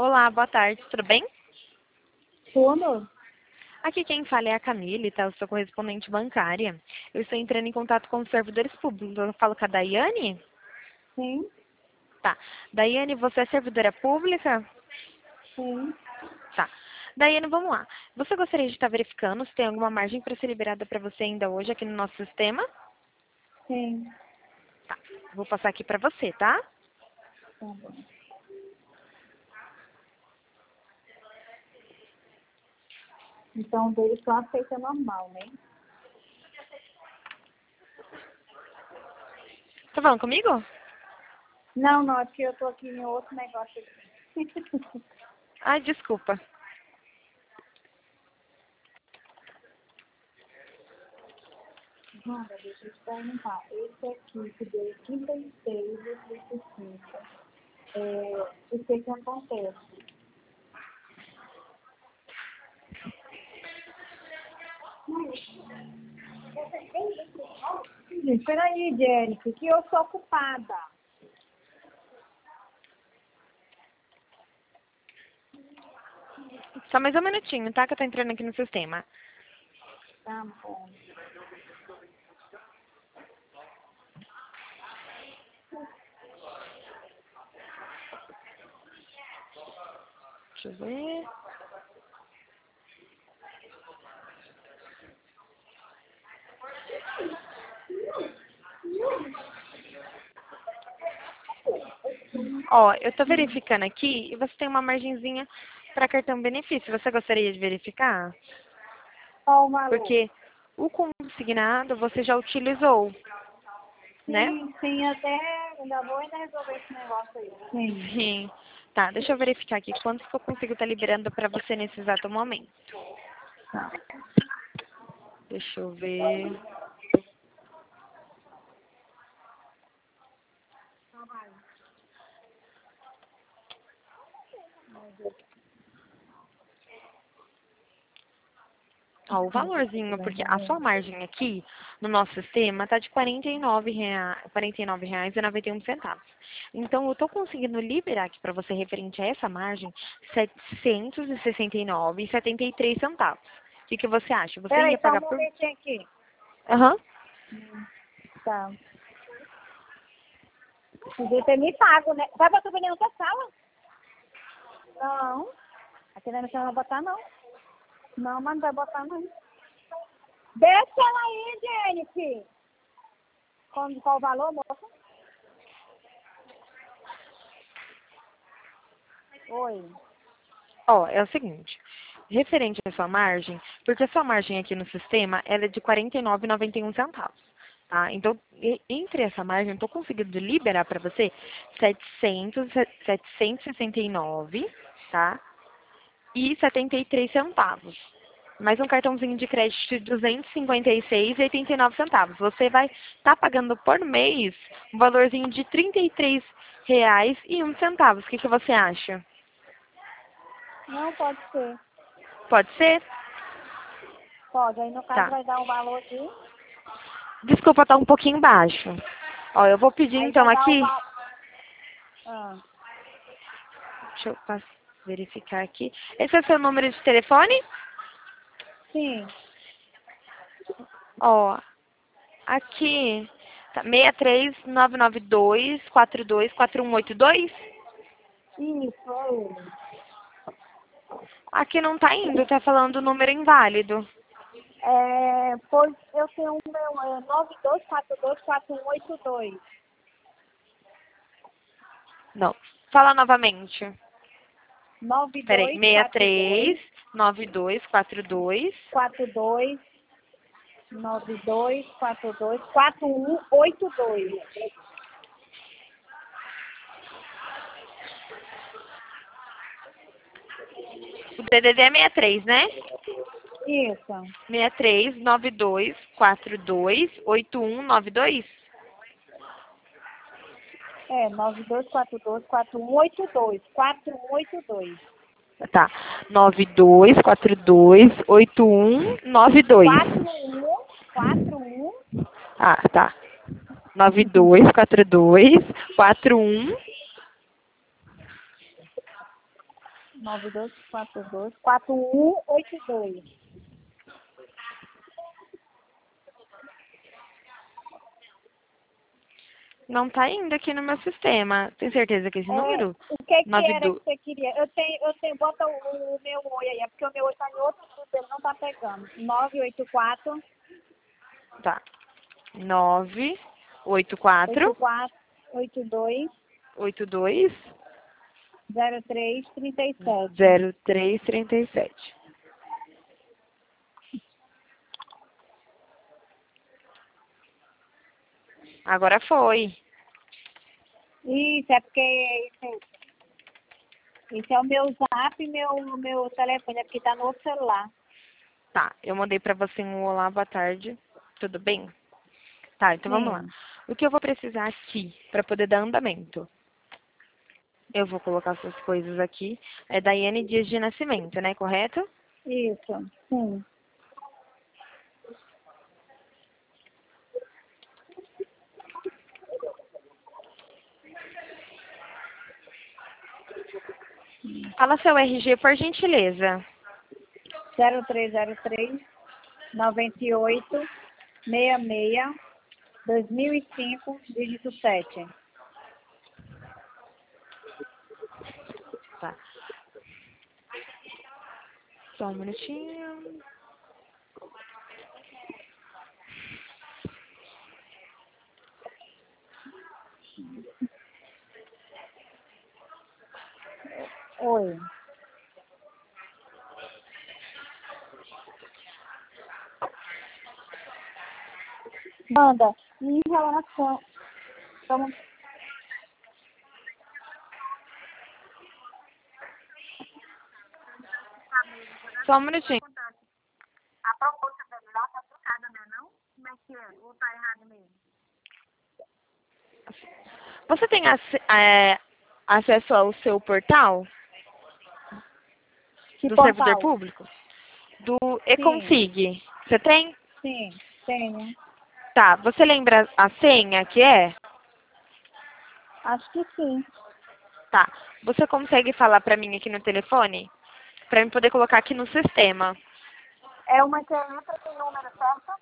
Olá, boa tarde, tudo bem? Tudo? Aqui quem fala é a Camille, tá? Eu sou correspondente bancária. Eu estou entrando em contato com os servidores públicos. Eu falo com a Daiane? Sim, Tá. Daiane, você é servidora pública? sim, Tá. Daiane, vamos lá. Você gostaria de estar verificando se tem alguma margem para ser liberada para você ainda hoje aqui no nosso sistema? sim. Tá. Vou passar aqui para você, tá? Tá bom. Então, dele só aceita normal, né? Tá falando comigo? Não, não, é porque eu tô aqui em outro negócio aqui. Ai, desculpa. Wanda, deixa eu te perguntar. Esse aqui que deu 36 e 35, o que acontece? Espera aí, Jennifer, que eu sou ocupada. Só mais um minutinho, tá? Que eu tô entrando aqui no sistema. Tá bom. Deixa eu ver. Ó, eu tô verificando aqui e você tem uma margenzinha para cartão benefício. Você gostaria de verificar? Qual o valor? Porque o consignado você já utilizou, né? Sim, sim, até ainda vou ainda resolver esse negócio aí. Sim. Sim. Tá, deixa eu verificar aqui quanto que eu consigo estar liberando para você nesse exato momento. Tá. Deixa eu ver. Ó, o valorzinho, porque a sua margem aqui no nosso sistema tá de R$ 49,91. Então, eu tô conseguindo liberar aqui para você, referente a essa margem, R$ 769,73. O que você acha? Você Peraí, ia só um pagar por... momentinho aqui. Aham. Tá. Podia ter me pago, né? Vai botar veneno na sala? Não. Aqui na minha sala não vai botar, não. Não, mas não vai botar, não. Deixa ela aí, Jennifer. Qual o valor, moça? Oi. Ó, é o seguinte. Referente à sua margem, porque a sua margem aqui no sistema, ela é de R$ 49,91. Tá? Então, entre essa margem, eu estou conseguindo liberar para você 769, tá? E 73 centavos. Mais um cartãozinho de crédito de 256,89. Você vai estar pagando por mês um valorzinho de R$ 33,01. O que você acha? Não, pode ser. Pode ser? Pode. Aí, no caso, Tá. vai dar um valor aqui. Desculpa, tá um pouquinho baixo. Ó, eu vou pedir Aí então vai dar um aqui. valor. Ah, Deixa eu verificar aqui. Esse é o seu número de telefone? sim. Ó, aqui tá 63992424182. Isso, é ele. Aqui não tá indo, tá falando o número inválido. Pois eu tenho o meu 92424182. Não. Fala novamente. Peraí, 9242 639242. 42 9242 4182. O DDD é 63, né? Isso. 6392428192. 9242 4182. 4182. Tá. 92428192. 4141. Ah, tá. 924241. 92424182. Não tá indo aqui no meu sistema. Tem certeza que é esse número? O que era que 92. você queria? Bota o meu oi aí, é porque o meu oi tá em outro grupo, ele não tá pegando. 984 Tá. 984 82 82 0337. 0337. Agora foi. Isso, é porque esse é o meu zap e meu telefone, é porque tá no outro celular. Tá, eu mandei pra você um olá, boa tarde. Tudo bem? Tá, então vamos lá. Sim, O que eu vou precisar aqui pra poder dar andamento? Eu vou colocar suas coisas aqui. É Daiane Dias de Nascimento, né? Correto? isso, sim. Fala seu RG, por gentileza. 0303 98 66 2005, dígito 7. Tá. Só um minutinho. Oi. Manda, em relação. Vamos, Só um minutinho. a proposta dele lá tá trocada, né? Não? Como é que é? Ou tá errado mesmo? Você tem acesso ao seu portal Que do servidor portal? público? Do Sim, eConfig. Você tem? sim, tenho. Tá. Você lembra a senha que é? Acho que sim. Tá. Você consegue falar pra mim aqui no telefone? Pra eu poder colocar aqui no sistema. É uma que entra com o número certo?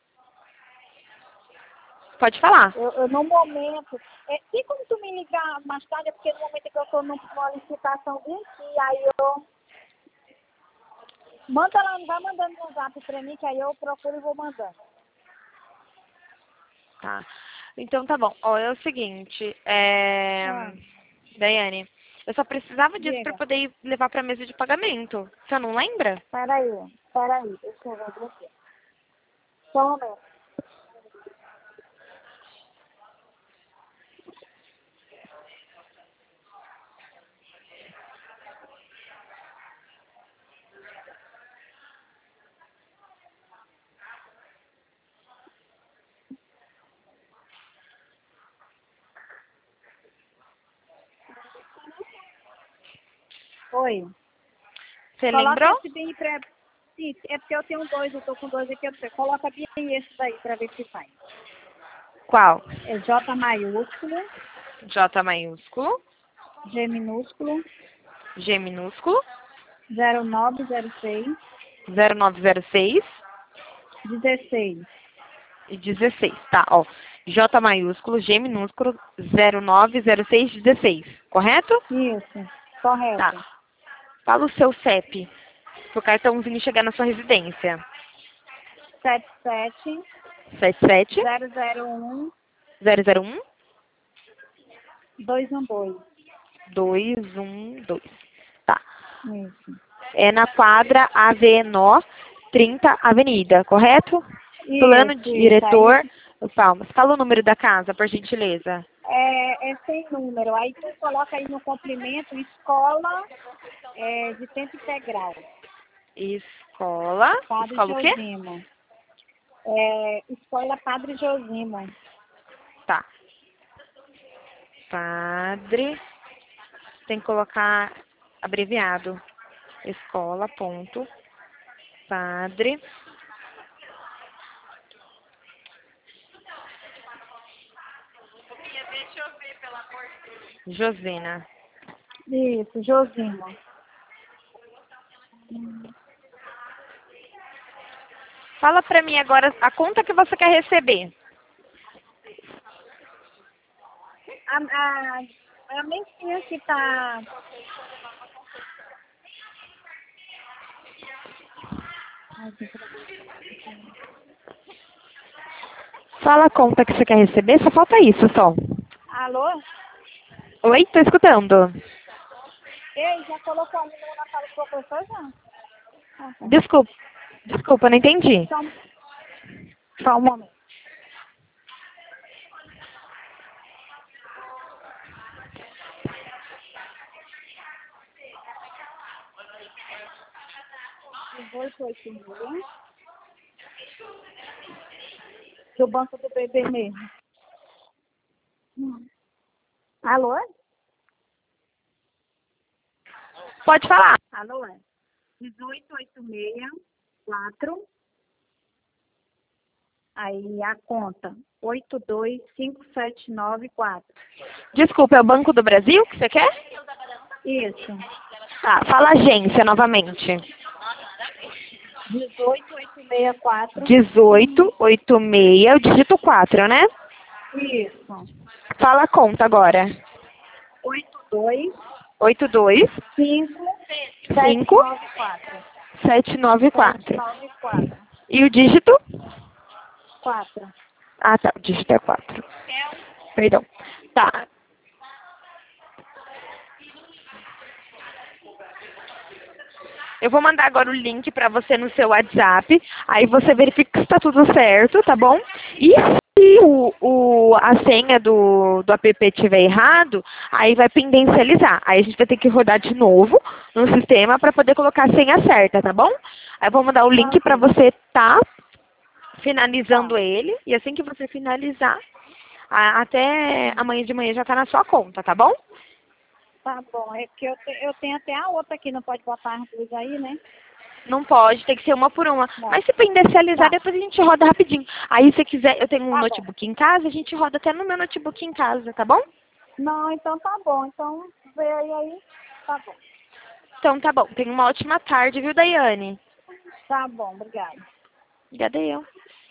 Pode falar. Eu no momento. Tem como tu me ligar mais tarde? É porque no momento que eu estou numa licitação de aqui, aí eu. Manda lá, vai mandando no zap pra mim, que aí eu procuro e vou mandando. Tá. Então tá bom. Ó, é o seguinte, Ah, Daiane, eu só precisava disso pra diga. poder levar pra mesa de pagamento. Você não lembra? Peraí, deixa eu ver aqui. Só um momento. Oi. Você Coloca lembrou? esse bem pra. Sim, é porque eu tenho dois, eu tô com dois aqui. Coloca bem esse daí pra ver se vai. Qual? É J maiúsculo, J maiúsculo, G minúsculo, G minúsculo, 0906 0906 16. e 16. Tá, ó. J maiúsculo, G minúsculo, 090616. Correto? Isso, Tá. correto. Fala o seu CEP, pro cartãozinho chegar na sua residência. 77 77 001 001 212. 212. Tá. Isso. É na quadra AVNO 30 Avenida, correto? Plano Isso. Aí diretor Palmas. Fala o número da casa, por gentileza. é sem número. Aí tu coloca aí no complemento escola de tempo integral. Escola. Padre Escola o quê? Josimo. Escola Padre Josimo. Tá. Padre. Tem que colocar abreviado. Escola, ponto. Padre. Josina. Isso, Josimo. Fala pra mim agora a conta que você quer receber. A mensinha que tá... Fala a conta que você quer receber, só falta isso, só. Alô? Oi, tô escutando. Ei, já colocou a menina na sala do professor já? Ah, tá. Desculpa, não entendi. Só um momento. Do banco do bebê mesmo. Alô? Pode falar. Alô? 18864. Aí a conta 825794. Desculpa, é o Banco do Brasil que você quer? Isso. Tá, fala a agência novamente. 18864. 1886, o dígito 4, né? Isso. Fala a conta agora. 82 82 5 5 794. 794. 794. E o dígito? 4. Ah, tá. O dígito é 4. Perdão. Tá. Eu vou mandar agora o link para você no seu WhatsApp. Aí você verifica se está tudo certo, tá bom? E se a senha do app estiver errado, aí vai pendencializar. Aí a gente vai ter que rodar de novo no sistema para poder colocar a senha certa, tá bom? Aí eu vou mandar o link para você finalizando ele. E assim que você finalizar, até amanhã de manhã já está na sua conta, tá bom? Tá bom. É que eu tenho até a outra aqui, não pode botar as duas aí, né? Não pode, tem que ser uma por uma. Não. Mas se pendencializar, Tá. depois a gente roda rapidinho. Aí se quiser, eu tenho um Tá bom. notebook em casa, a gente roda até no meu notebook em casa, tá bom? Não, então tá bom. Então vê aí. Tá bom. Então tá bom. Tenha uma ótima tarde, viu, Daiane? Tá bom, obrigada. Obrigada eu.